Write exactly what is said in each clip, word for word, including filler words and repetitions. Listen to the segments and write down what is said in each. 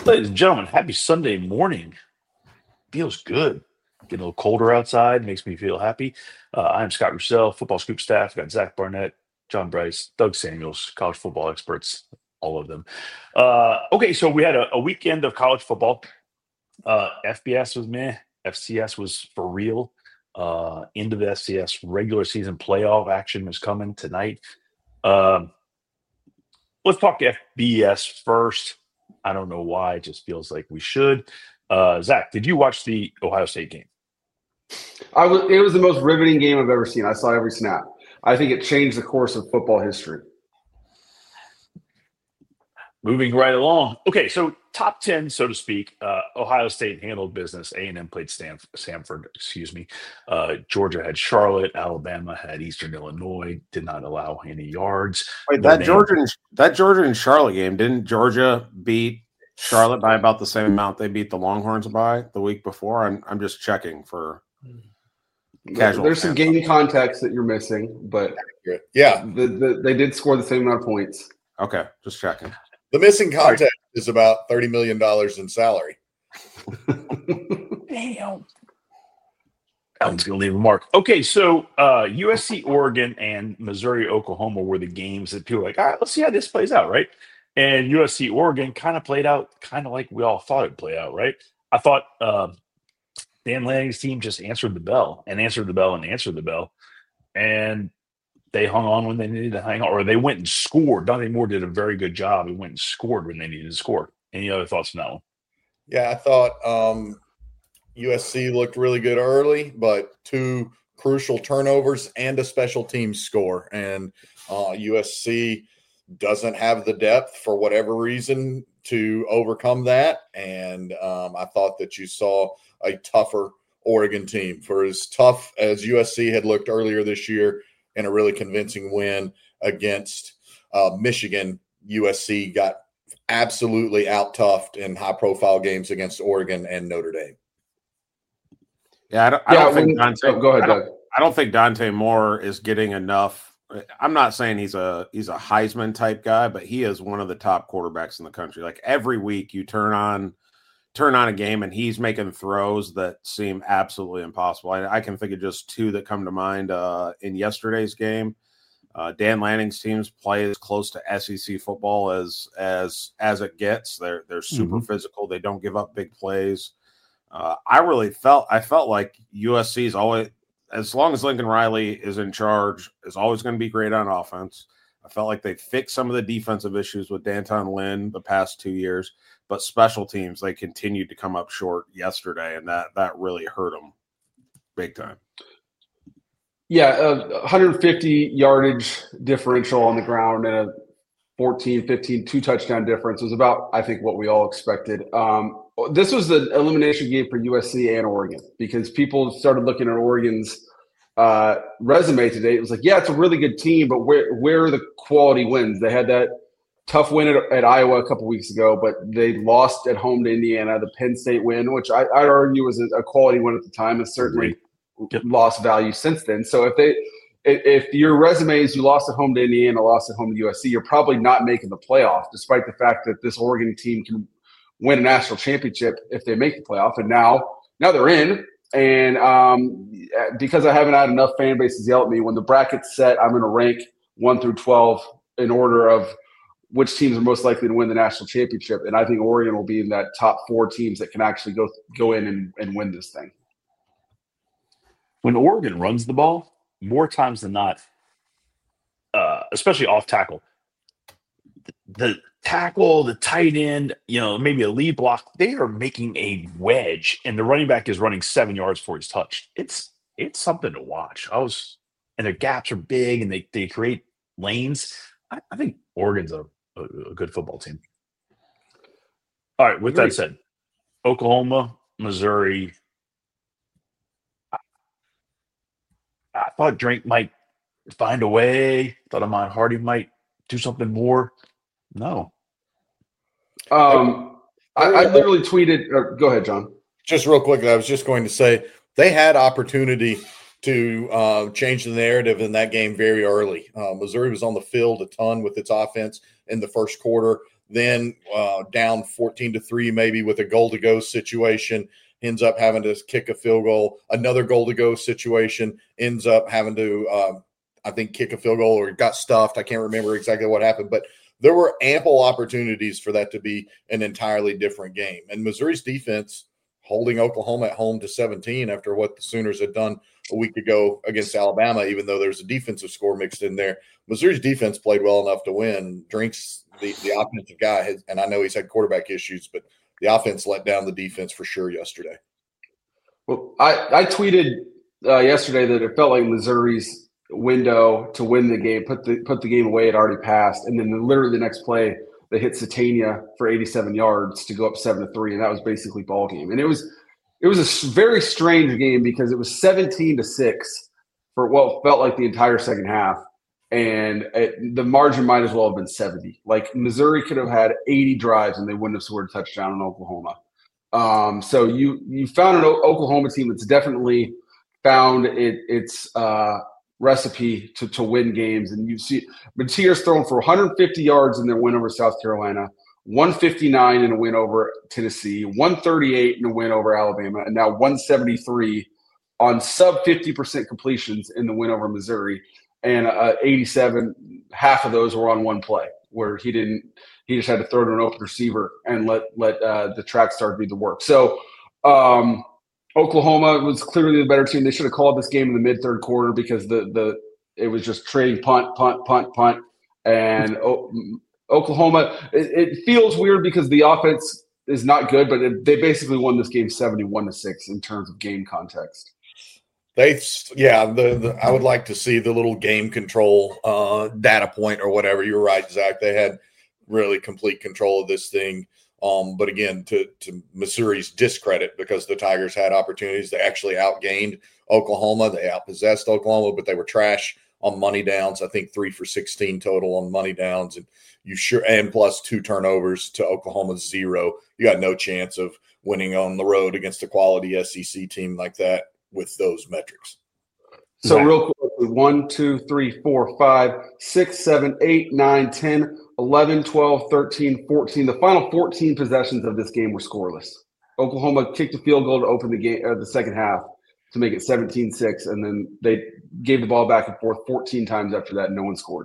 Ladies and gentlemen, happy Sunday morning. Feels good. Getting a little colder outside makes me feel happy. Uh, I'm Scott Russell, football scoop staff. Got Zach Barnett, John Bryce, Doug Samuels, college football experts, all of them. Uh, okay, so we had a, a weekend of college football. Uh, F B S was meh. F C S was for real. Uh, end of the F C S regular season playoff action is coming tonight. Um, let's talk F B S first. I don't know why. It just feels like we should. Uh, Zach, did you watch the Ohio State game? I was. It was the most riveting game I've ever seen. I saw every snap. I think it changed the course of football history. Moving right along. Okay, so top ten, so to speak. Uh, Ohio State handled business. A and M played Stanford, Samford, excuse me. Uh, Georgia had Charlotte. Alabama had Eastern Illinois. Did not allow any yards. Wait, that Georgia and, that Georgia and Charlotte game, didn't Georgia beat Charlotte by about the same amount they beat the Longhorns by the week before? I'm I'm just checking for casual. There's some game context that you're missing, but yeah, the, the, they did score the same amount of points. Okay, just checking. The missing context right. is about thirty million dollars in salary. Damn. That one's going to leave a mark. Okay, so uh, U S C, Oregon, and Missouri, Oklahoma were the games that people were like, all right, let's see how this plays out, right? And U S C, Oregon kind of played out kind of like we all thought it'd play out, right? I thought uh, Dan Lanning's team just answered the bell and answered the bell and answered the bell. And they hung on when they needed to hang on, or they went and scored. Dante Moore did a very good job. He went and scored when they needed to score. Any other thoughts on that one? Yeah, I thought um, U S C looked really good early, but two crucial turnovers and a special teams score. And uh, U S C doesn't have the depth for whatever reason to overcome that. And um, I thought that you saw a tougher Oregon team. For as tough as U S C had looked earlier this year, in a really convincing win against uh, Michigan, U S C got absolutely out-toughed in high-profile games against Oregon and Notre Dame. Yeah, I don't, I yeah, don't think when, Dante. Oh, go ahead, I don't, Doug. I don't think Dante Moore is getting enough. I'm not saying he's a he's a Heisman type guy, but he is one of the top quarterbacks in the country. Like every week, you turn on. turn on a game and he's making throws that seem absolutely impossible. I, I can think of just two that come to mind uh, in yesterday's game. Uh, Dan Lanning's teams play as close to S E C football as as as it gets. They're they're super mm-hmm. physical. They don't give up big plays. Uh, I really felt I felt like U S C is always, as long as Lincoln Riley is in charge, is always going to be great on offense. I felt like they fixed some of the defensive issues with Danton Lynn the past two years. But special teams, they continued to come up short yesterday, and that that really hurt them big time. Yeah, uh, one hundred fifty yardage differential on the ground and a fourteen, fifteen, two touchdown difference was about, I think, what we all expected. Um, this was the elimination game for U S C and Oregon because people started looking at Oregon's uh, resume today. It was like, yeah, it's a really good team, but where where are the quality wins? They had that tough win at, at Iowa a couple weeks ago, but they lost at home to Indiana. The Penn State win, which I, I'd argue was a, a quality win at the time, has certainly yep. lost value since then. So if they, if your resume is you lost at home to Indiana, lost at home to U S C, you're probably not making the playoff, despite the fact that this Oregon team can win a national championship if they make the playoff. And now, now they're in. And um, because I haven't had enough fan bases yell at me, when the bracket's set, I'm going to rank one through twelve in order of which teams are most likely to win the national championship. And I think Oregon will be in that top four teams that can actually go go in and, and win this thing. When Oregon runs the ball, more times than not, uh, especially off tackle, the, the tackle, the tight end, you know, maybe a lead block, they are making a wedge, and the running back is running seven yards before he's touched. It's it's something to watch. I was, and their gaps are big, and they, they create lanes. I, I think Oregon's a A, a good football team. All right, with that said, Oklahoma, Missouri. I, I thought Drake might find a way. Thought Ahmad Hardy might do something more. No. Um, I, I literally tweeted. Or, go ahead, John. Just real quick, I was just going to say they had opportunity to uh, change the narrative in that game very early. Uh, Missouri was on the field a ton with its offense in the first quarter. then uh, down fourteen to three, maybe with a goal to go situation, ends up having to kick a field goal. Another goal to go situation, ends up having to, uh, I think, kick a field goal or got stuffed. I can't remember exactly what happened, but there were ample opportunities for that to be an entirely different game. And Missouri's defense holding Oklahoma at home to seventeen after what the Sooners had done a week ago against Alabama, even though there's a defensive score mixed in there. Missouri's defense played well enough to win. Drinks, the, the offensive guy, has, and I know he's had quarterback issues, but the offense let down the defense for sure yesterday. Well, I, I tweeted uh, yesterday that it felt like Missouri's window to win the game, put the put the game away, had already passed, and then the, literally the next play they hit Satania for eighty-seven yards to go up seven to three, and that was basically ball game. And it was it was a very strange game because it was seventeen to six for what felt like the entire second half, and it, the margin might as well have been seventy. Like Missouri could have had eighty drives and they wouldn't have scored a touchdown in Oklahoma. Um, so you you found an o- Oklahoma team that's definitely found it, its uh, recipe to, to win games. And you see Mateer's thrown for one hundred fifty yards in their win over South Carolina, one fifty-nine in a win over Tennessee, one thirty-eight in a win over Alabama, and now one seventy-three on sub fifty percent completions in the win over Missouri. And uh, eighty-seven, half of those were on one play where he didn't – he just had to throw to an open receiver and let let uh, the track star do the work. So um, Oklahoma was clearly the better team. They should have called this game in the mid-third quarter because the the it was just trading punt, punt, punt, punt. And o- Oklahoma, it, it feels weird because the offense is not good, but it, they basically won this game seventy-one to six in terms of game context. They, yeah, the, the I would like to see the little game control uh, data point or whatever. You're right, Zach. They had really complete control of this thing. Um, but again, to, to Missouri's discredit, because the Tigers had opportunities, they actually outgained Oklahoma. They outpossessed Oklahoma, but they were trash on money downs. I think three for sixteen total on money downs, and you sure and plus two turnovers to Oklahoma's zero. You got no chance of winning on the road against a quality S E C team like that with those metrics. So Right. real quickly, one, two, three, four, five, six, seven, eight, nine, ten, eleven, twelve, thirteen, fourteen. The final fourteen possessions of this game were scoreless. Oklahoma kicked a field goal to open the game, uh, the second half to make it seventeen six, and then they gave the ball back and forth fourteen times after that, and no one scored.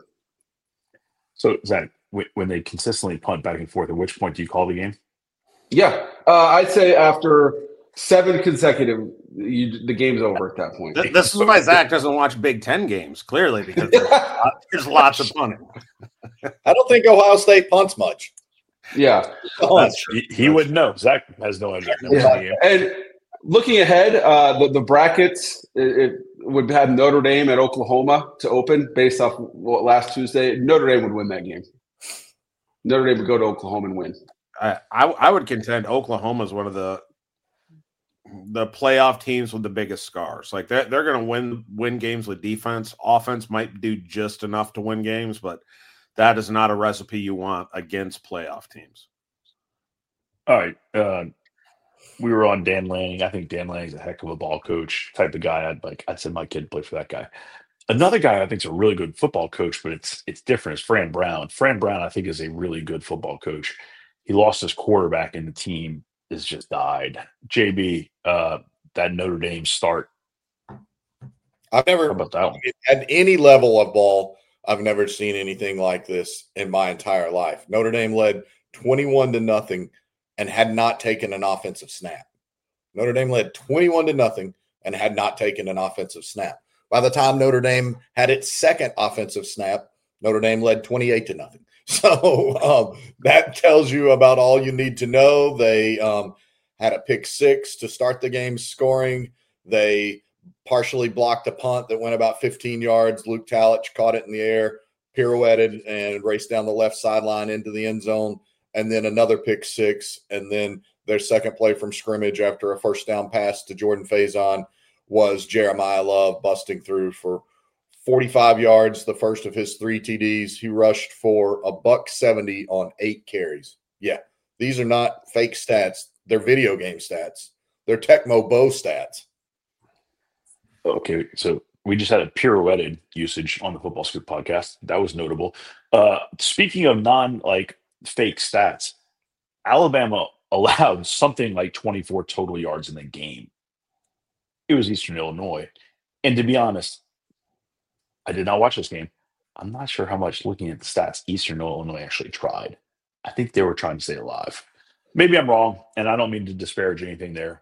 So, Zach, wh- when they consistently punt back and forth, at which point do you call the game? Yeah, uh, I'd say after seven consecutive, you, the game's over at that point. Th- This is why Zach doesn't watch Big Ten games, clearly, because there's, there's lots of punting. I don't think Ohio State punts much. Yeah. That's- he, he wouldn't know. Zach has no idea. No Yeah. idea. And looking ahead, uh, the, the brackets, it, it would have Notre Dame at Oklahoma to open based off what last Tuesday. Notre Dame would win that game. Notre Dame would go to Oklahoma and win. I, I I would contend Oklahoma is one of the the playoff teams with the biggest scars. Like they're they're going to win win games with defense. Offense might do just enough to win games, but that is not a recipe you want against playoff teams. All right. Uh, we were on Dan Lanning. I think Dan Lanning's a heck of a ball coach type of guy. I'd like. I'd send my kid to play for that guy. Another guy I think is a really good football coach, but it's it's different. Is Fran Brown. Fran Brown, I think, is a really good football coach. He lost his quarterback, and the team has just died. J B, uh, that Notre Dame start. I've never How about that one? at any level of ball. I've never seen anything like this in my entire life. Notre Dame led twenty-one to nothing and had not taken an offensive snap. Notre Dame led twenty-one to nothing and had not taken an offensive snap. By the time Notre Dame had its second offensive snap, Notre Dame led twenty-eight to nothing. So um, that tells you about all you need to know. They um, had a pick six to start the game scoring. They partially blocked a punt that went about fifteen yards. Luke Talich caught it in the air, pirouetted, and raced down the left sideline into the end zone. And then another pick six. And then their second play from scrimmage after a first down pass to Jordan Faison was Jeremiah Love busting through for forty-five yards, the first of his three T Ds. He rushed for a buck seventy on eight carries. Yeah, these are not fake stats. They're video game stats. They're Tecmo Bow stats. Okay, so we just had a pirouetted usage on the Football Scoop podcast. That was notable. Uh, speaking of non like fake stats. Alabama allowed something like twenty-four total yards in the game. It was Eastern Illinois. And to be honest, I did not watch this game. I'm not sure how much, looking at the stats, Eastern Illinois actually tried. I think they were trying to stay alive. Maybe I'm wrong, and I don't mean to disparage anything there.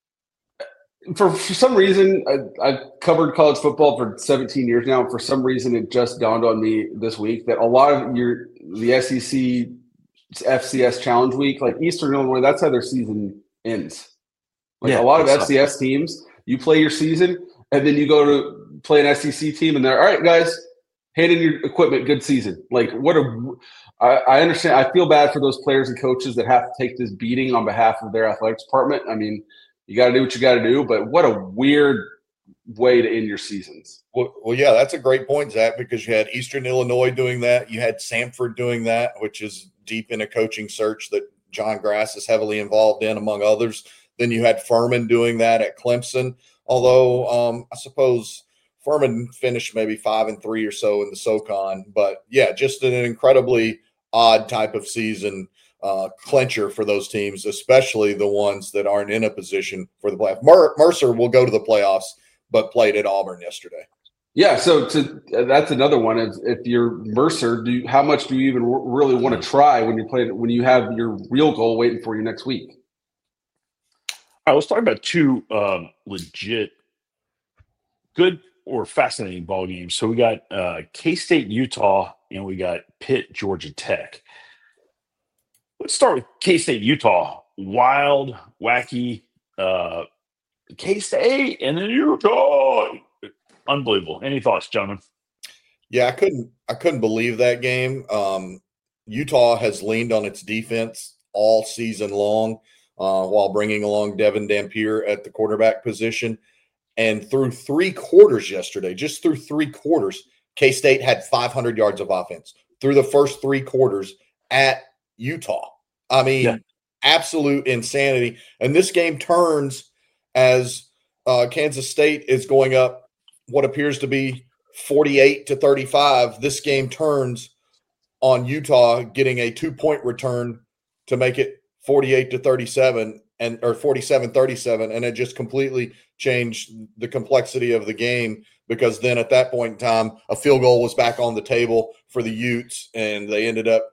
For, for some reason, I, I've covered college football for seventeen years now. And for some reason, it just dawned on me this week that a lot of your the S E C F C S Challenge Week, like Eastern Illinois, that's how their season ends. Like Yeah, a lot of that's F C S teams, you play your season, and then you go to play an S E C team, and they're all right, guys, hand in your equipment, good season. Like what a I, I understand. I feel bad for those players and coaches that have to take this beating on behalf of their athletics department. I mean, you got to do what you got to do, but what a weird way to end your seasons. Well, well, yeah, that's a great point, Zach, because you had Eastern Illinois doing that. You had Samford doing that, which is deep in a coaching search that John Grass is heavily involved in, among others. Then you had Furman doing that at Clemson, although um, I suppose Furman finished maybe five and three or so in the SoCon. But, yeah, just an incredibly odd type of season uh, clincher for those teams, especially the ones that aren't in a position for the playoffs. Mer- Mercer will go to the playoffs, but played at Auburn yesterday. Yeah, so to, uh, that's another one. Is if you're Mercer, do you, how much do you even r- really want to try when you're playing when you have your real goal waiting for you next week? All right, let's talk about two um, legit, good or fascinating ball games. So we got uh, K-State, Utah, and we got Pitt, Georgia Tech. Let's start with K-State, Utah. Wild, wacky, uh, K-State and then Utah. Unbelievable. Any thoughts, gentlemen? Yeah, I couldn't I couldn't believe that game. Um, Utah has leaned on its defense all season long uh, while bringing along Devin Dampier at the quarterback position. And through three quarters yesterday, just through three quarters, K-State had five hundred yards of offense through the first three quarters at Utah. I mean, yeah. Absolute insanity. And this game turns as uh, Kansas State is going up what appears to be forty-eight to thirty-five. This game turns on Utah getting a two-point return to make it forty-eight to thirty-seven and or forty-seven thirty-seven, and it just completely changed the complexity of the game because then at that point in time, a field goal was back on the table for the Utes, and they ended up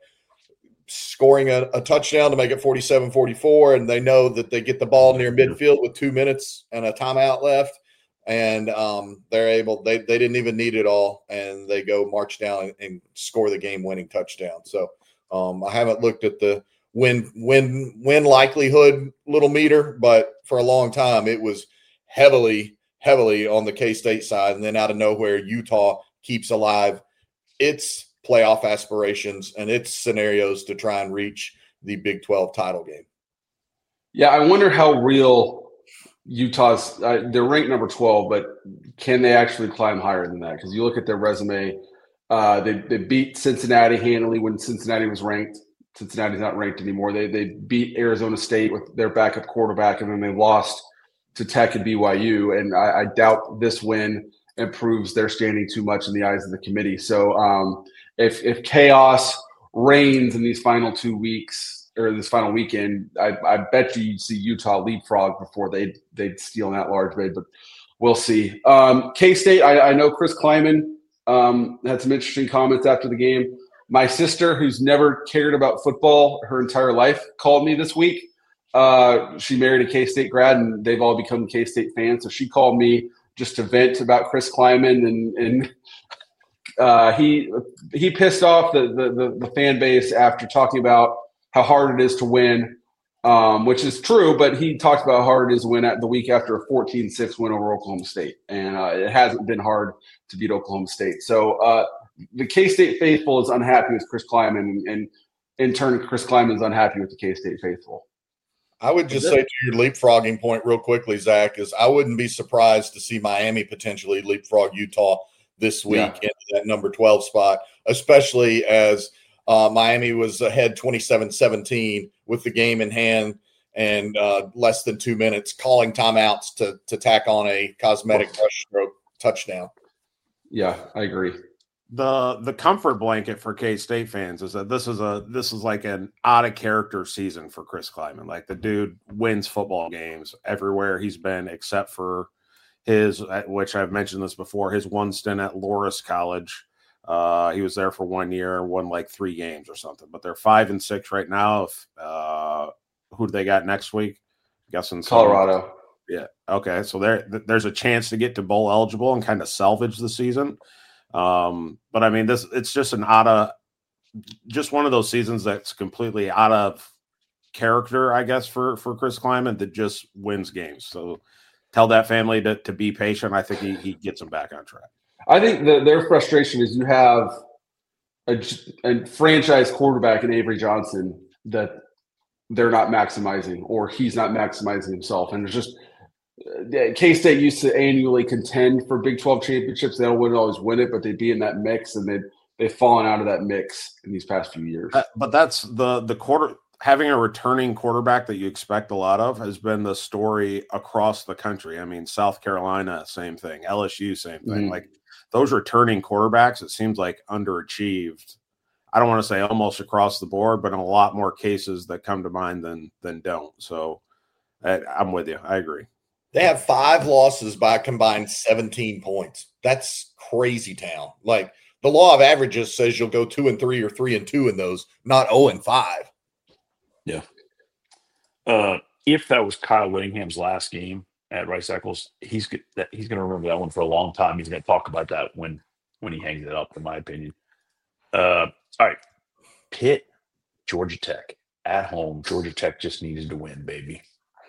scoring a, a touchdown to make it forty-seven forty-four, and they know that they get the ball near midfield with two minutes and a timeout left, and um, they're able they, – they didn't even need it all, and they go march down and, and score the game-winning touchdown. So um, I haven't looked at the win, win, win likelihood little meter, but for a long time it was heavily, heavily on the K-State side, and then out of nowhere Utah keeps alive its – playoff aspirations and its scenarios to try and reach the Big twelve title game. Yeah, I wonder how real Utah's uh, – they're ranked number twelve, but can they actually climb higher than that? Because you look at their resume, uh, they, they beat Cincinnati handily when Cincinnati was ranked. Cincinnati's not ranked anymore. They they beat Arizona State with their backup quarterback, and then they lost to Tech and B Y U. And I, I doubt this win improves their standing too much in the eyes of the committee. So um, – If if chaos reigns in these final two weeks or this final weekend, I, I bet you you'd see Utah leapfrog before they'd, they'd steal that large bid, but we'll see. Um, K-State, I, I know Chris Kleiman um, had some interesting comments after the game. My sister, who's never cared about football her entire life, called me this week. Uh, she married a K-State grad, and they've all become K-State fans, so she called me just to vent about Chris Kleiman and and – Uh, he he pissed off the, the, the fan base after talking about how hard it is to win, um, which is true, but he talked about how hard it is to win at the week after a fourteen six win over Oklahoma State, and uh, it hasn't been hard to beat Oklahoma State. So uh, the K-State faithful is unhappy with Chris Kleiman, and, and in turn, Chris Kleiman is unhappy with the K-State faithful. I would just say to your leapfrogging point real quickly, Zach, is I wouldn't be surprised to see Miami potentially leapfrog Utah this week yeah. into that number twelve spot, especially as uh, Miami was ahead twenty-seven seventeen with the game in hand and uh, less than two minutes, calling timeouts to to tack on a cosmetic brush stroke touchdown. Yeah, I agree. the the comfort blanket for K-State fans is that this is a this is like an out of character season for Chris Kleiman. Like, the dude wins football games everywhere he's been, except for his, which I've mentioned this before, his one stint at Loras College. Uh, he was there for one year, won like three games or something. But they're five and six right now. If, uh, who do they got next week? I'm guessing Colorado. Some, yeah. Okay. So there, there's a chance to get to bowl eligible and kind of salvage the season. Um, but I mean, this it's just an out of just one of those seasons that's completely out of character, I guess, for for Chris Kleiman, that just wins games. So tell that family to, to be patient. I think he, he gets them back on track. I think the, their frustration is you have a, a franchise quarterback in Avery Johnson that they're not maximizing, or he's not maximizing himself. And it's just K-State used to annually contend for Big twelve championships. They don't wouldn't always win it, but they'd be in that mix, and they'd they've fallen out of that mix in these past few years. Uh, but that's the the quarter having a returning quarterback that you expect a lot of has been the story across the country. I mean, South Carolina, same thing. L S U, same thing. Mm-hmm. Like, those returning quarterbacks, it seems like underachieved. I don't want to say almost across the board, but in a lot more cases that come to mind than than don't. So I, I'm with you. I agree. They have five losses by a combined seventeen points. That's crazy town. Like, the law of averages says you'll go two and three or three and two in those, not oh and five. Yeah. Uh, if that was Kyle Whittingham's last game at Rice Eccles, he's that he's going to remember that one for a long time. He's going to talk about that when when he hangs it up, in my opinion. Uh, all right, Pitt, Georgia Tech at home. Georgia Tech just needed to win, baby.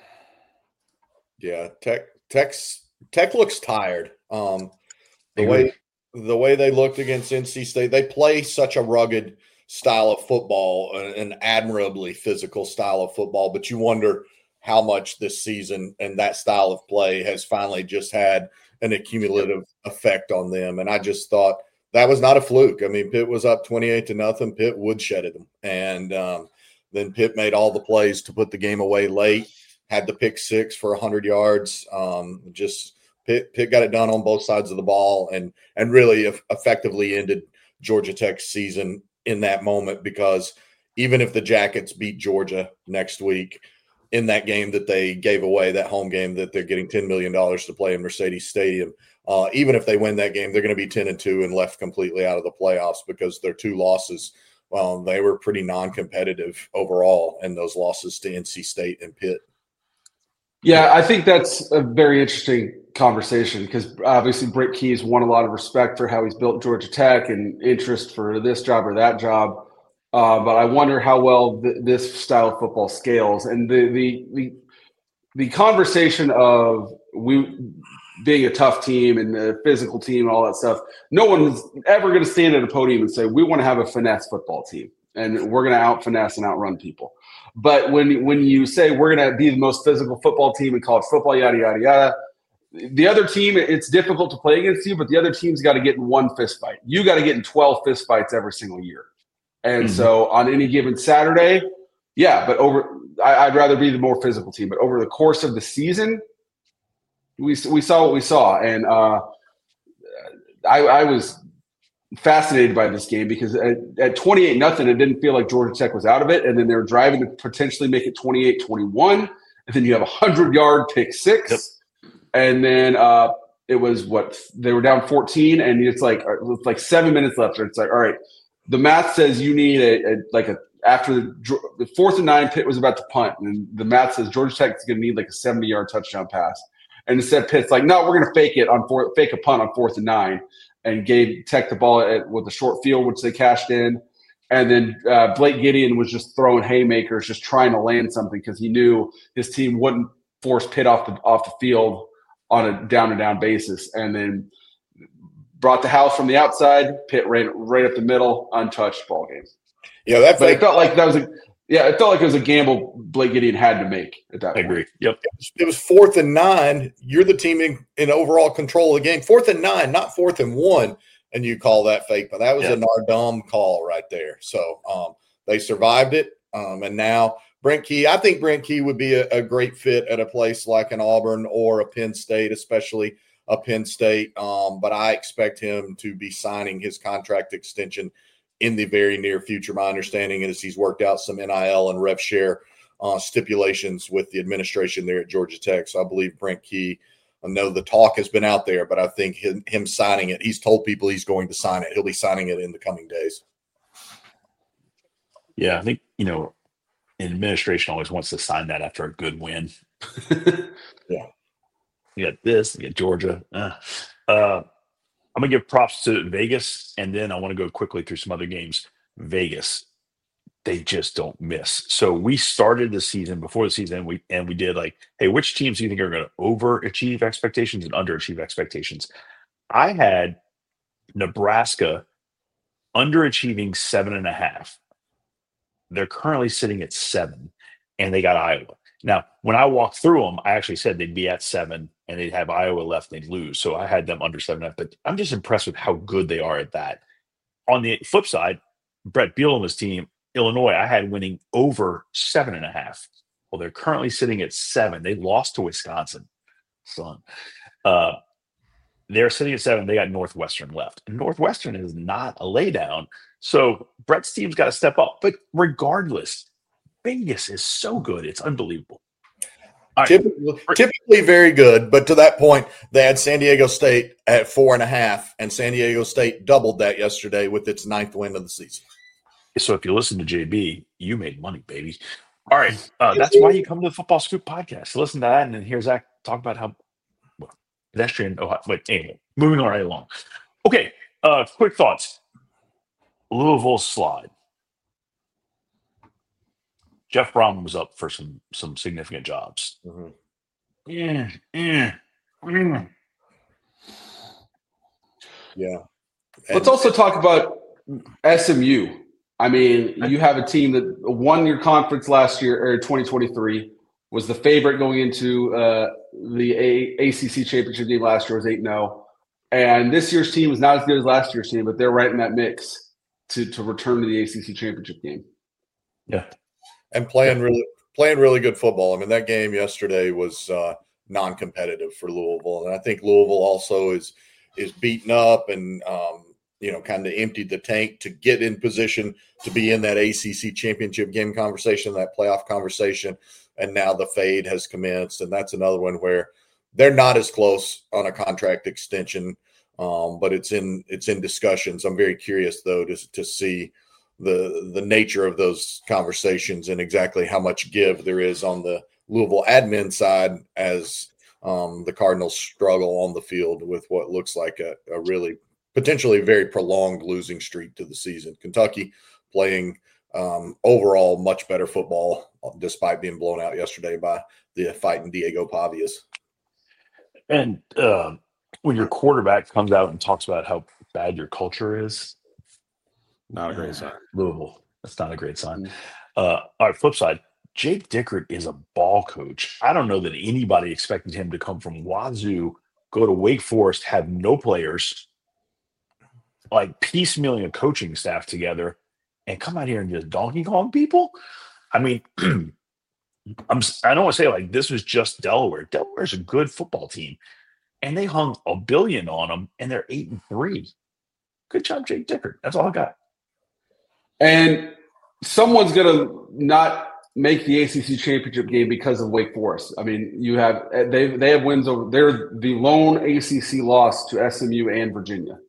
Yeah, Tech Tech's, Tech looks tired. Um, the way the way they looked against N C State, they play such a rugged style of football, an admirably physical style of football. But you wonder how much this season and that style of play has finally just had an accumulative effect on them. And I just thought that was not a fluke. I mean, Pitt was up twenty-eight to nothing. Pitt woodshedded them, and um, then Pitt made all the plays to put the game away late. Had the pick six for one hundred yards. Um, just Pitt, Pitt got it done on both sides of the ball, and and really effectively ended Georgia Tech's season in that moment, because even if the Jackets beat Georgia next week in that game that they gave away, that home game that they're getting ten million dollars to play in Mercedes Stadium, uh, even if they win that game, they're going to be ten and two and left completely out of the playoffs, because their two losses, well, they were pretty non-competitive overall in those losses to N C State and Pitt. Yeah, I think that's a very interesting conversation, because obviously Britt Keyes won a lot of respect for how he's built Georgia Tech and interest for this job or that job. Uh, but I wonder how well th- this style of football scales. And the, the the the conversation of we being a tough team and a physical team and all that stuff, no one's ever going to stand at a podium and say, we want to have a finesse football team and we're going to out finesse and outrun people. But when when you say we're going to be the most physical football team in college football, yada, yada, yada, the other team, it's difficult to play against you, but the other team's got to get in one fist fight. You got to get in twelve fist fights every single year. And mm-hmm. so on any given Saturday, yeah, but over I, I'd rather be the more physical team. But over the course of the season, we we saw what we saw. And uh, I, I was fascinated by this game, because at, at twenty-eight nothing, it didn't feel like Georgia Tech was out of it. And then they were driving to potentially make it twenty-eight twenty-one. And then you have a hundred-yard pick six. Yep. And then uh, it was what they were down fourteen, and it's like it's like seven minutes left. It's like, all right, the math says you need a, a like a after the, the fourth and nine, Pitt was about to punt, and the math says Georgia Tech is going to need like a seventy-yard touchdown pass. And instead, Pitt's like, no, we're going to fake it on fourth, fake a punt on fourth and nine, and gave Tech the ball at, with a short field, which they cashed in. And then uh, Blake Gideon was just throwing haymakers, just trying to land something, because he knew his team wouldn't force Pitt off the off the field on a down-and-down basis, and then brought the house from the outside. Pitt ran right up the middle, untouched ball game. Yeah, that but it felt like that was a yeah, it felt like it was a gamble Blake Gideon had to make at that I point. agree. Yep. It was fourth and nine. You're the team in, in overall control of the game. Fourth and nine, not fourth and one, and you call that fake. But that was yep. a Nardum call right there. So um, they survived it, um, and now Brent Key, I think Brent Key would be a, a great fit at a place like an Auburn or a Penn State, especially of Penn State, um, but I expect him to be signing his contract extension in the very near future. My understanding is he's worked out some N I L and rev share uh, stipulations with the administration there at Georgia Tech. So I believe Brent Key, I know the talk has been out there, but I think him, him signing it, he's told people he's going to sign it. He'll be signing it in the coming days. Yeah, I think, you know, administration always wants to sign that after a good win. Yeah. You got this, you got Georgia. Uh, uh, I'm going to give props to Vegas, and then I want to go quickly through some other games. Vegas, they just don't miss. So we started the season, before the season, we and we did like, hey, which teams do you think are going to overachieve expectations and underachieve expectations? I had Nebraska underachieving seven and a half. They're currently sitting at seven, and they got Iowa. Now, when I walked through them, I actually said they'd be at seven, and they'd have Iowa left, and they'd lose. So I had them under seven and a half. But I'm just impressed with how good they are at that. On the flip side, Brett Beal and his team, Illinois, I had winning over seven and a half. Well, they're currently sitting at seven. They lost to Wisconsin. Son. Uh, they're sitting at seven. They got Northwestern left. And Northwestern is not a laydown. So Brett's team's got to step up. But regardless, Vegas is so good. It's unbelievable. All right. Typically, typically very good, but to that point, they had San Diego State at four and a half, and San Diego State doubled that yesterday with its ninth win of the season. So if you listen to J B, you made money, baby. All right. Uh, that's why you come to the Football Scoop podcast. Listen to that, and then hear Zach talk about how well, pedestrian. Oh, wait, anyway, moving right along. Okay. Uh, quick thoughts. Louisville slide. Jeff Brown was up for some some significant jobs. Mm-hmm. Yeah, yeah, yeah. Yeah. Let's also talk about S M U. I mean, you have a team that won your conference last year, or twenty twenty-three, was the favorite going into uh, the a- ACC championship game last year, was eight and oh. And this year's team is not as good as last year's team, but they're right in that mix to, to return to the A C C championship game. Yeah. And playing really playing really good football. I mean, that game yesterday was uh, non-competitive for Louisville. And I think Louisville also is is beaten up and um, you know, kind of emptied the tank to get in position to be in that A C C championship game conversation, that playoff conversation. And now the fade has commenced. And that's another one where they're not as close on a contract extension, um, but it's in it's in discussions. I'm very curious, though, to, to see the the nature of those conversations and exactly how much give there is on the Louisville admin side as um, the Cardinals struggle on the field with what looks like a, a really potentially very prolonged losing streak to the season. Kentucky playing um, overall much better football despite being blown out yesterday by the fighting Diego Pavias. And uh, when your quarterback comes out and talks about how bad your culture is, Not a great sign. Louisville, that's not a great sign. Mm. Uh, all right, flip side, Jake Dickert is a ball coach. I don't know that anybody expected him to come from Wazoo, go to Wake Forest, have no players, like piecemealing a coaching staff together, and come out here and just Donkey Kong people. I mean, I'm, I don't want to say like this was just Delaware. Delaware's a good football team, and they hung a billion on them, and they're eight and three. Good job, Jake Dickert. That's all I got. And someone's going to not make the A C C championship game because of Wake Forest. I mean, you have they they have wins over. They're the lone A C C loss to S M U and Virginia.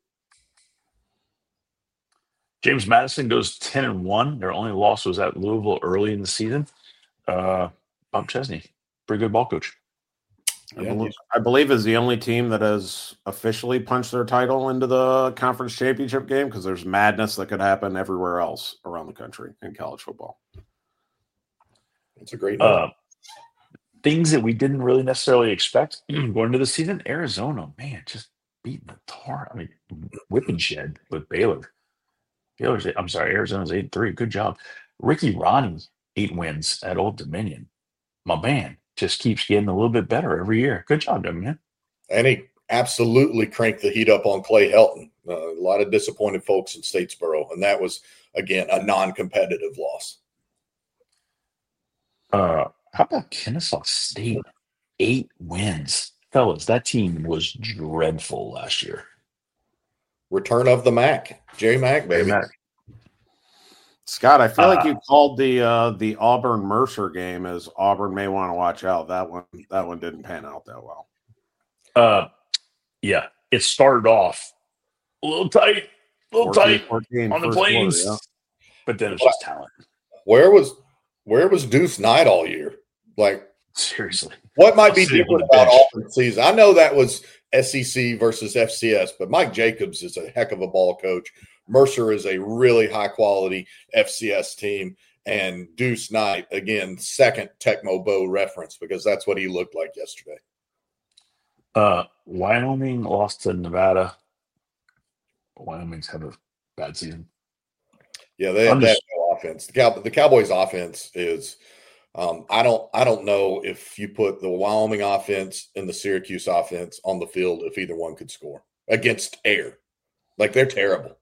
James Madison goes ten and one. Their only loss was at Louisville early in the season. Uh, Bob Chesney, pretty good ball coach. I, Yeah, believe, I believe is the only team that has officially punched their title into the conference championship game, because there's madness that could happen everywhere else around the country in college football. It's a great Uh, things that we didn't really necessarily expect going into the season. Arizona, man, just beating the tar. I mean, whipping shed with Baylor. Baylor's, I'm sorry, Arizona's eight and three. Good job. Ricky Ronnie, eight wins at Old Dominion. My man just keeps getting a little bit better every year. Good job, man. And he absolutely cranked the heat up on Clay Helton. Uh, a lot of disappointed folks in Statesboro, and that was, again, a non-competitive loss. Uh, how about Kennesaw State? Eight wins. fellas, that team was dreadful last year. Return of the Mac, Jerry Mack, baby. Mac. Scott, I feel Uh, like you called the uh, the Auburn Mercer game as Auburn may want to watch out. That one that one didn't pan out that well. Uh, yeah, it started off a little tight, a little fourteen, tight fourteen, on the first quarter, Plains, yeah. but then it's just talent. Where was where was Deuce Knight all year? Like, seriously, what might be Sitting on different the about bench. Auburn season? I know that was S E C versus F C S, but Mike Jacobs is a heck of a ball coach. Mercer is a really high quality F C S team, and Deuce Knight, again, second Tecmo Bowl reference because that's what he looked like yesterday. Uh, Wyoming lost to Nevada. Wyoming's had a bad season. Yeah, they, I'm they just- have no offense. The, Cow, the Cowboys' offense is. Um, I don't. I don't know if you put the Wyoming offense and the Syracuse offense on the field if either one could score against air. Like, they're terrible.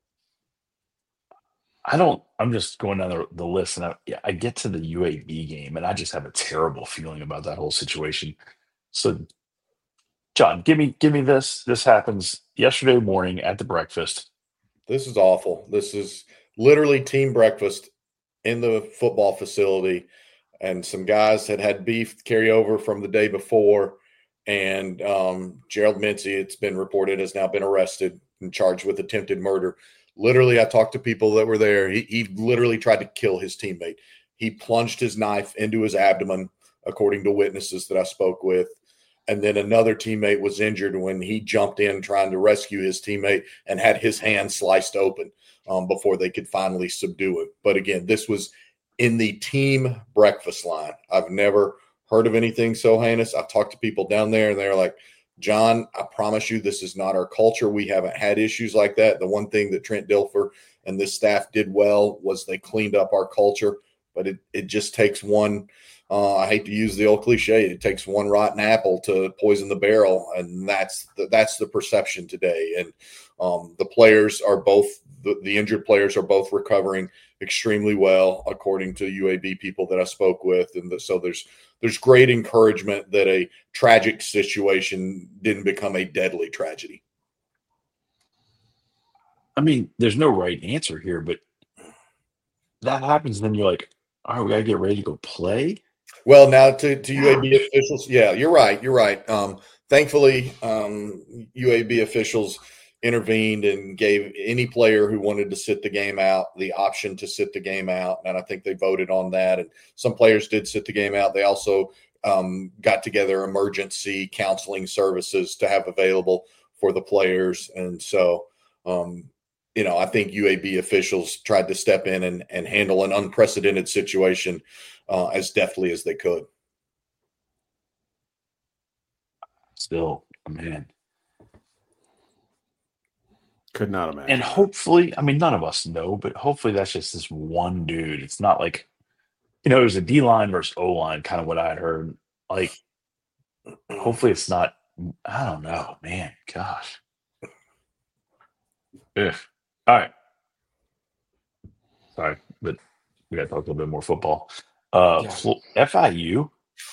I don't. I'm just going down the, the list, and I, yeah, I get to the U A B game, and I just have a terrible feeling about that whole situation. So, John, give me give me this. This happens yesterday morning at the breakfast. This is awful. This is literally team breakfast in the football facility, and some guys had had beef carry over from the day before. And um, Gerald Mincy, it's been reported, has now been arrested and charged with attempted murder. Literally, I talked to people that were there. He, he literally tried to kill his teammate. He plunged his knife into his abdomen, according to witnesses that I spoke with. And then another teammate was injured when he jumped in trying to rescue his teammate and had his hand sliced open um, before they could finally subdue him. But again, this was in the team breakfast line. I've never heard of anything so heinous. I've talked to people down there, and they're like, John, I promise you this is not our culture. We haven't had issues like that. The one thing that Trent Dilfer and this staff did well was they cleaned up our culture, but it, it just takes one uh, – I hate to use the old cliche. It takes one rotten apple to poison the barrel, and that's the, that's the perception today. And um, the players are both the, – the injured players are both recovering extremely well, according to U A B people that I spoke with. And the, so there's – There's great encouragement that a tragic situation didn't become a deadly tragedy. I mean, there's no right answer here, but that happens, then you're like, all right, we got to get ready to go play. Well, now to, to U A B officials, yeah, you're right. You're right. Um, thankfully, um, U A B officials intervened and gave any player who wanted to sit the game out the option to sit the game out. And I think they voted on that. And some players did sit the game out. They also um, got together emergency counseling services to have available for the players. And so, um, you know, I think U A B officials tried to step in and, and handle an unprecedented situation uh, as deftly as they could. Still, man. Could not imagine. And hopefully, I mean, none of us know, but hopefully that's just this one dude. It's not like, you know, it was a D line versus O line, kind of what I had heard. Like, hopefully it's not, I don't know, man. Gosh. Ugh. All right. Sorry, but we got to talk a little bit more football. Uh, Yeah. Flo- F I U,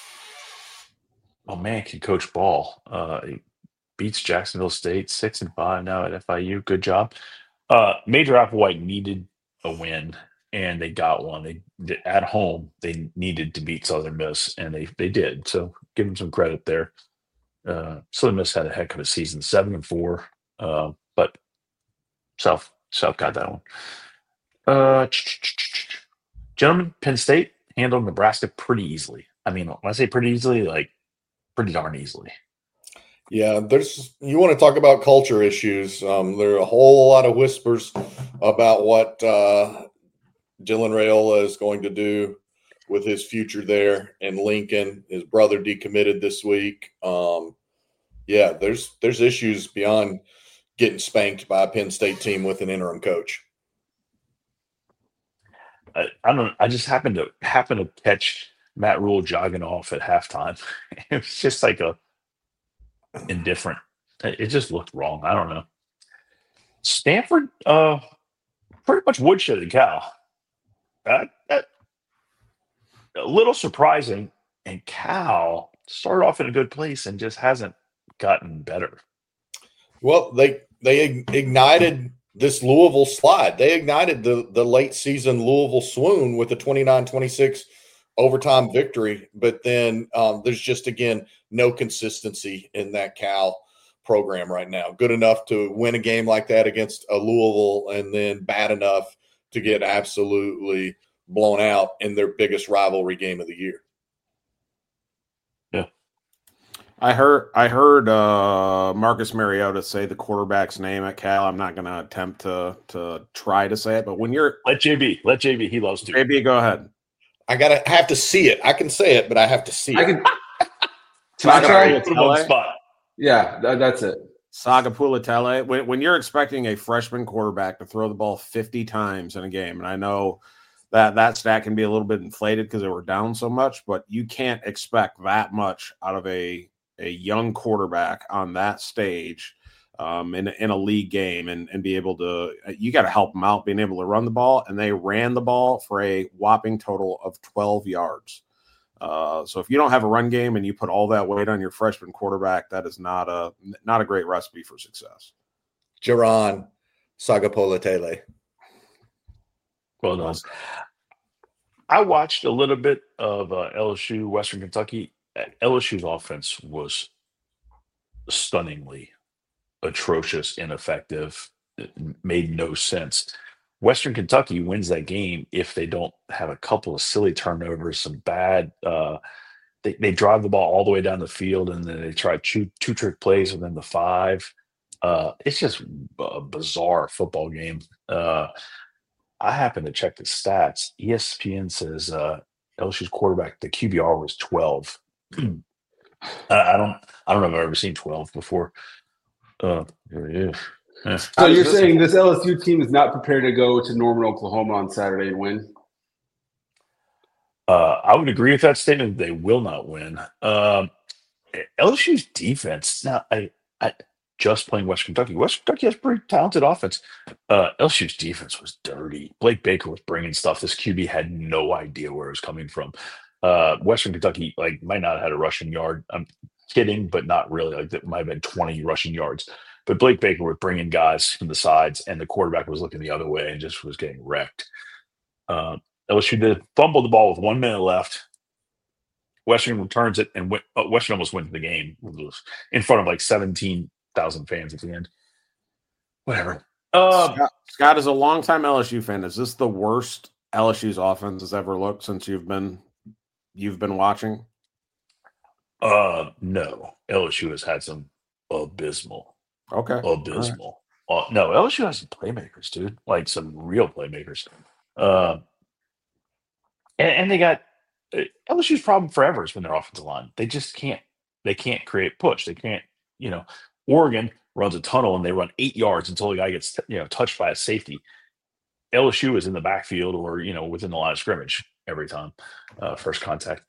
oh man, can coach ball. Uh, he beats Jacksonville State six and five now at F I U. Good job. Uh, Major Applewhite needed a win, and they got one. They did, at home they needed to beat Southern Miss, and they they did. So give them some credit there. Uh, Southern Miss had a heck of a season, seven and four, uh, but South South got that one. Uh, gentlemen, Penn State handled Nebraska pretty easily. I mean, when I say pretty easily, like pretty darn easily. Yeah, there's you want to talk about culture issues. Um, there are a whole lot of whispers about what uh, Dylan Raiola is going to do with his future there in Lincoln. His brother decommitted this week. Um, yeah, there's there's issues beyond getting spanked by a Penn State team with an interim coach. I, I don't. I just happened to happen to catch Matt Rule jogging off at halftime. It was just like a indifferent. It it just looked wrong. I don't know. Stanford, uh, pretty much woodshedded Cal. That, that a little surprising. And Cal started off in a good place and just hasn't gotten better? Well, they they ignited this Louisville slide. They ignited the the late season Louisville swoon with a twenty-nine twenty-six overtime victory. But then um, there's just, again, no consistency in that Cal program right now. Good enough to win a game like that against a Louisville, and then bad enough to get absolutely blown out in their biggest rivalry game of the year. Yeah. I heard I heard uh, Marcus Mariota say the quarterback's name at Cal. I'm not going to attempt to to try to say it, but when you're let J B, let J B, he loves to. J B, go ahead. I gotta have to see it. I can say it, but I have to see I it. can. Can I try? Put him on the spot. Yeah, that, that's it. Sagapulatele. When, when you're expecting a freshman quarterback to throw the ball fifty times in a game, and I know that that stat can be a little bit inflated because they were down so much, but you can't expect that much out of a a young quarterback on that stage um, in, in a league game and, and be able to – you got to help them out being able to run the ball, and they ran the ball for a whopping total of twelve yards. Uh, so if you don't have a run game and you put all that weight on your freshman quarterback, that is not a not a great recipe for success. Jaron Sagapulatele. Well done. I watched a little bit of uh, L S U, Western Kentucky. L S U's offense was stunningly atrocious, ineffective. It made no sense. Western Kentucky wins that game if they don't have a couple of silly turnovers, some bad uh, – they, they drive the ball all the way down the field, and then they try two, two trick plays within the five. Uh, it's just a bizarre football game. Uh, I happen to check the stats. E S P N says uh, L S U's quarterback, the Q B R was twelve. I, I don't I don't know if I've ever seen twelve before. Uh, yeah. Yeah. So you're saying this L S U team is not prepared to go to Norman, Oklahoma on Saturday and win? Uh, I would agree with that statement. They will not win. Um, L S U's defense. Now, I, I just playing West Kentucky. West Kentucky has pretty talented offense. Uh, L S U's defense was dirty. Blake Baker was bringing stuff. This Q B had no idea where it was coming from. Uh, Western Kentucky like might not have had a rushing yard. I'm kidding, but not really. Like that might have been twenty rushing yards. But Blake Baker was bringing guys from the sides, and the quarterback was looking the other way and just was getting wrecked. Uh, L S U did fumble the ball with one minute left. Western returns it, and went, uh, Western almost wins the game. It was in front of like seventeen thousand fans at the end. Whatever. Um, Scott, Scott is a longtime L S U fan. Is this the worst L S U's offense has ever looked since you've been you've been watching? Uh, no. L S U has had some abysmal. Okay. Abysmal. Right. Uh, no, L S U has some playmakers, dude. Like some real playmakers. Uh, and, and they got uh, L S U's problem forever has been their offensive line. They just can't. They can't create push. They can't. You know, Oregon runs a tunnel and they run eight yards until the guy gets you know touched by a safety. L S U is in the backfield or you know within the line of scrimmage every time, uh, first contact.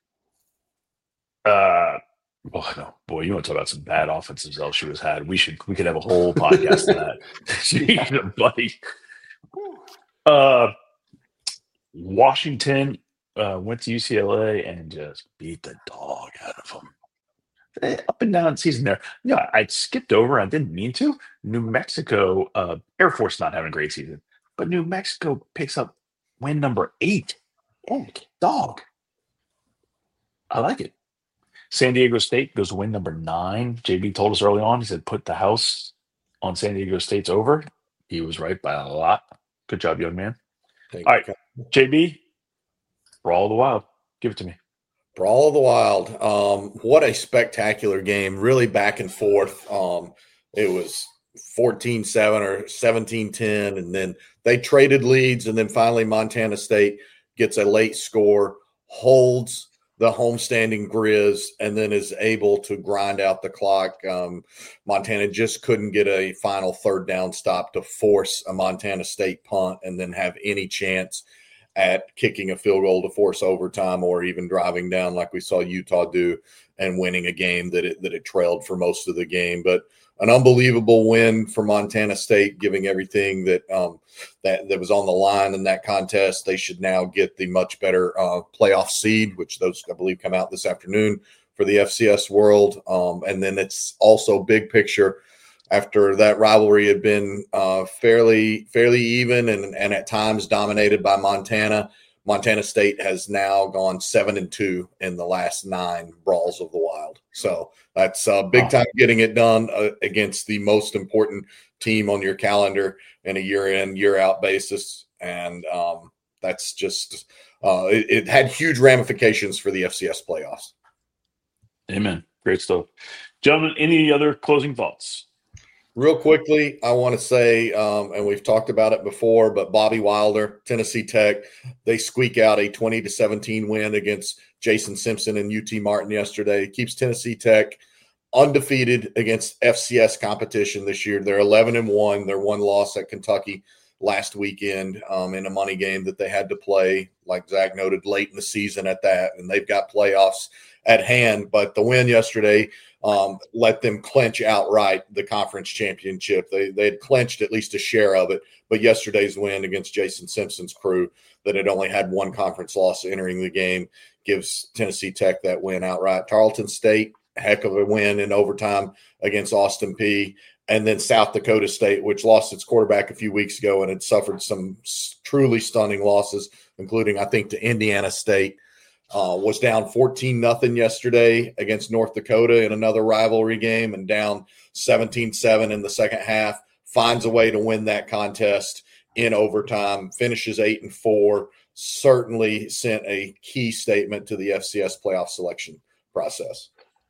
Uh. Oh, no. Boy, you want to talk about some bad offenses L S U has had. We should we could have a whole podcast on that. Jeez, buddy. Uh, Washington uh, went to U C L A and just beat the dog out of them. They, up and down season there. Yeah, I skipped over. I didn't mean to. New Mexico, uh, Air Force not having a great season, but New Mexico picks up win number eight. Heck, dog. I like it. San Diego State goes to win number nine. J B told us early on, he said, put the house on San Diego State's over. He was right by a lot. Good job, young man. Thank All you. right, J B, Brawl of the Wild. Give it to me. Brawl of the Wild. Um, what a spectacular game. Really back and forth. Um, it was fourteen seven or seventeen ten, and then they traded leads, and then finally Montana State gets a late score, holds the homestanding Grizz, and then is able to grind out the clock. Um, Montana just couldn't get a final third down stop to force a Montana State punt and then have any chance at kicking a field goal to force overtime or even driving down like we saw Utah do and winning a game that it, that it trailed for most of the game. But an unbelievable win for Montana State, giving everything that um, that that was on the line in that contest. They should now get the much better uh, playoff seed, which those I believe come out this afternoon for the F C S world. Um, and then it's also big picture after that rivalry had been uh, fairly fairly even and, and at times dominated by Montana. Montana State has now gone seven and two in the last nine Brawls of the Wild. So that's uh, big time getting it done uh, against the most important team on your calendar in a year in, year out basis. And um, that's just uh, it, it had huge ramifications for the F C S playoffs. Amen. Great stuff. Gentlemen, any other closing thoughts? Real quickly, I want to say, um, and we've talked about it before, but Bobby Wilder, Tennessee Tech, they squeak out a twenty to seventeen win against Jason Simpson and U T Martin yesterday. It keeps Tennessee Tech undefeated against F C S competition this year. They're eleven and one. Their one loss at Kentucky last weekend um, in a money game that they had to play, like Zach noted, late in the season at that, and they've got playoffs at hand. But the win yesterday um, let them clinch outright the conference championship. They they had clinched at least a share of it, but yesterday's win against Jason Simpson's crew that had only had one conference loss entering the game gives Tennessee Tech that win outright. Tarleton State, heck of a win in overtime against Austin Peay. And then South Dakota State, which lost its quarterback a few weeks ago and had suffered some truly stunning losses, including, I think, to Indiana State. Uh, was down fourteen nothing yesterday against North Dakota in another rivalry game and down seventeen seven in the second half. Finds a way to win that contest in overtime, finishes eight and four. Certainly sent a key statement to the F C S playoff selection process.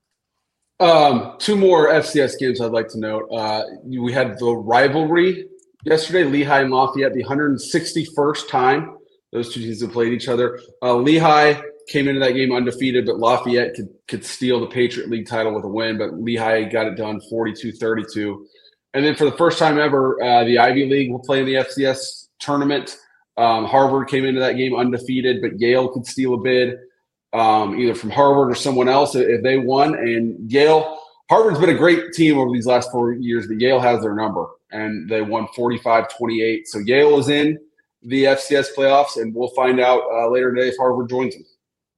Um, two more F C S games I'd like to note. Uh, we had the rivalry yesterday, Lehigh and Lafayette, the one hundred sixty-first time those two teams have played each other. Uh, Lehigh came into that game undefeated, but Lafayette could could steal the Patriot League title with a win, but Lehigh got it done forty-two thirty-two. And then for the first time ever, uh, the Ivy League will play in the F C S tournament. Um, Harvard came into that game undefeated, but Yale could steal a bid. Um, either from Harvard or someone else if they won. And Yale, Harvard's been a great team over these last four years, but Yale has their number, and they won forty-five twenty-eight. So Yale is in the F C S playoffs, and we'll find out uh, later today if Harvard joins them.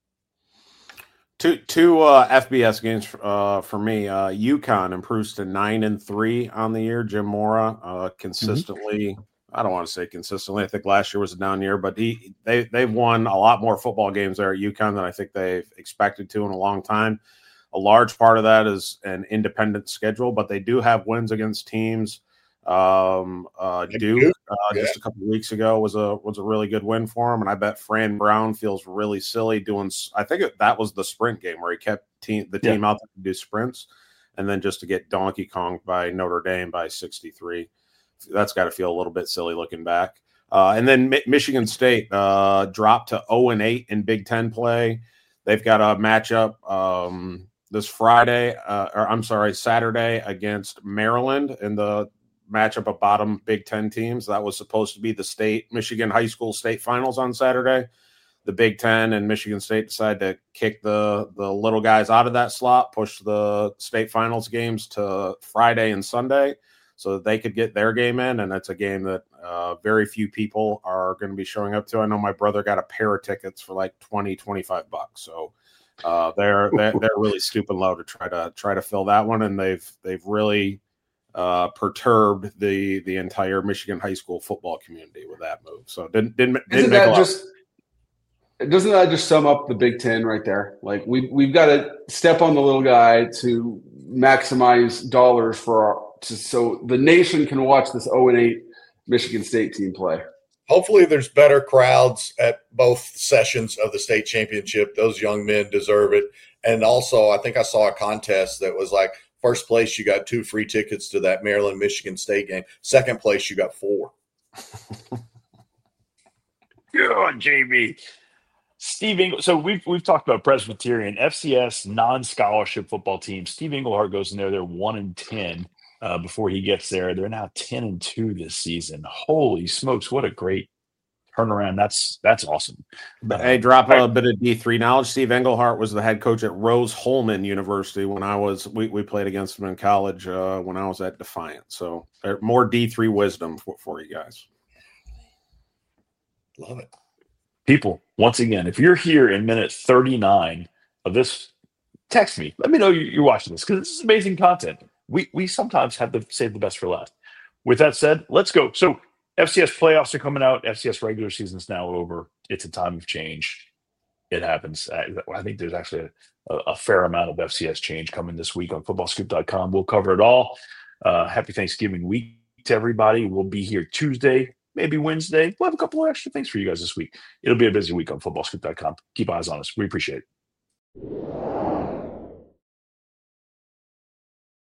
Two two uh, F B S games uh, for me. Uh, UConn improves to nine and three on the year. Jim Mora uh, consistently. Mm-hmm. I don't want to say consistently. I think last year was a down year, but he they they've won a lot more football games there at UConn than I think they've expected to in a long time. A large part of that is an independent schedule, but they do have wins against teams. Um, uh, Duke uh, yeah. just a couple of weeks ago was a was a really good win for him, and I bet Fran Brown feels really silly doing. I think it, that was the sprint game where he kept team the team yeah. out to do sprints, and then just to get Donkey Konged by Notre Dame by sixty-three. That's got to feel a little bit silly looking back. Uh, and then Mi- Michigan State uh, dropped to oh and eight in Big Ten play. They've got a matchup um, this Friday, uh, or I'm sorry, Saturday against Maryland in the matchup of bottom Big Ten teams. That was supposed to be the state Michigan high school state finals on Saturday. The Big Ten and Michigan State decided to kick the, the little guys out of that slot, push the state finals games to Friday and Sunday, so that they could get their game in. And it's a game that uh, very few people are going to be showing up to. I know my brother got a pair of tickets for like twenty, twenty-five bucks. So uh, they're, they're, they're really stooping low to try to try to fill that one. And they've, they've really uh, perturbed the, the entire Michigan high school football community with that move. So didn't, didn't, didn't Isn't make that a lot. just, doesn't that just sum up the Big Ten right there? Like we, we've got to step on the little guy to maximize dollars for our, to, so the nation can watch this oh and eight Michigan State team play. Hopefully there's better crowds at both sessions of the state championship. Those young men deserve it. And also, I think I saw a contest that was like, first place, you got two free tickets to that Maryland-Michigan State game. Second place, you got four. Good on, J B. Steve Engle. So we've we've talked about Presbyterian, F C S non-scholarship football team. Steve Englehart goes in there. They're one and ten uh, before he gets there. They're now ten and two this season. Holy smokes! What a great turnaround. That's that's awesome. Uh, hey, drop a bit of D three knowledge. Steve Englehart was the head coach at Rose-Hulman University when I was. We, we played against him in college uh, when I was at Defiant. So uh, more D three wisdom for, for you guys. Love it. People, once again, if you're here in minute thirty-nine of this text me. Let me know you're watching this because this is amazing content. We we sometimes have to save the best for last. With that said, let's go. So F C S playoffs are coming out. F C S regular season is now over. It's a time of change. It happens. I, I think there's actually a, a fair amount of F C S change coming this week on football scoop dot com. We'll cover it all. Uh, happy Thanksgiving week to everybody. We'll be here Tuesday, maybe Wednesday. We'll have a couple of extra things for you guys this week. It'll be a busy week on football scoop dot com. Keep eyes on us. We appreciate it.